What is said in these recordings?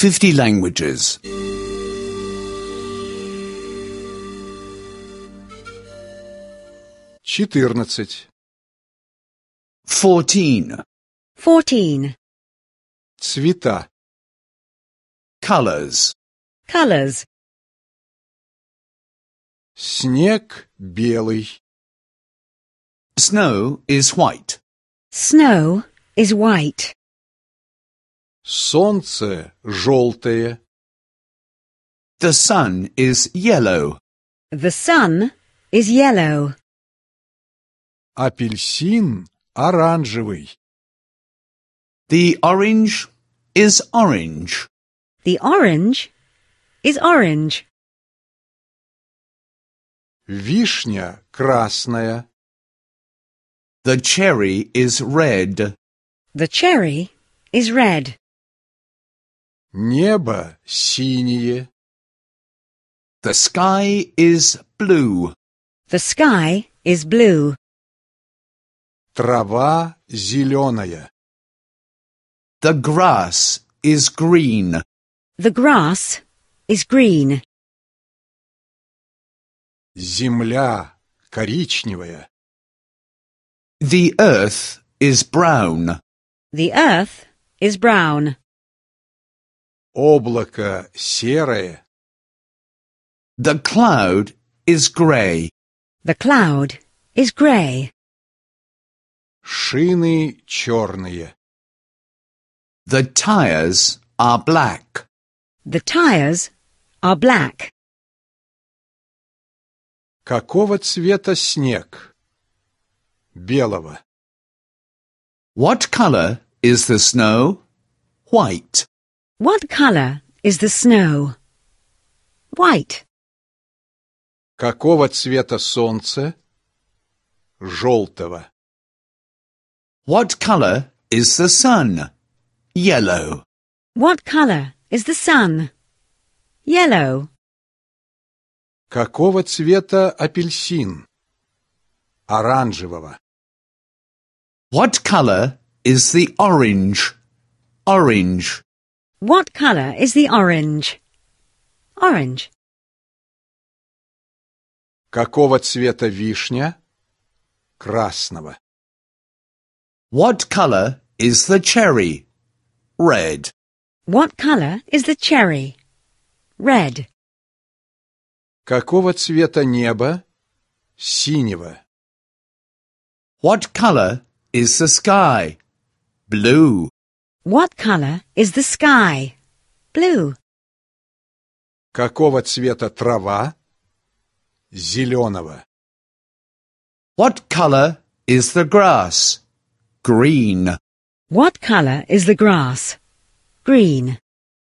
50 languages. 14. 14. 14. Цвета. Colors. Colors. Снег белый. Snow is white. Snow is white. Солнце желтое. The sun is yellow. The sun is yellow. Апельсин оранжевый. The orange is orange. The orange is orange. Вишня красная. The cherry is red. The cherry is red. Небо синее. The sky is blue. The sky is blue. Трава зеленая. The grass is green. The grass is green. Земля коричневая. The earth is brown. The earth is brown. Облако серое. The cloud is grey. The cloud is grey. Шины черные. The tires are black. The tires are black. Какого цвета снег? Белого. What color is the snow? White. What color is the snow? White. Какого цвета солнце? Желтого. What color is the sun? Yellow. What color is the sun? Yellow. Какого цвета апельсин? Оранжевого. What color is the orange? Orange. What color is the orange? Orange. Какого цвета вишня? Красного. What color is the cherry? Red. What color is the cherry? Red. Какого цвета небо? Синего. What color is the sky? Blue. What color is the sky? Blue. Какого цвета трава? Зеленого. What color is the grass? Green. What color is the grass? Green.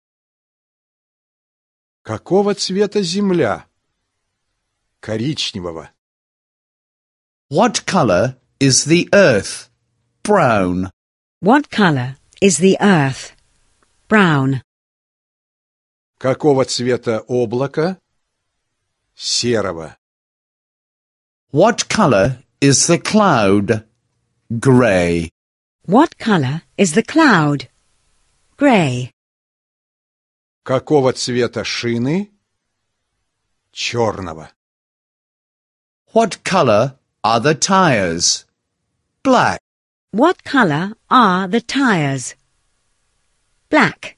Какого цвета земля? Коричневого. What color is the earth? Brown. What color is the earth? Brown. Какого цвета облако? Серого. What color is the cloud? Grey. What color is the cloud? Grey. Какого цвета шины? Черного. What color are the tires? Black. What color are the tires? Black.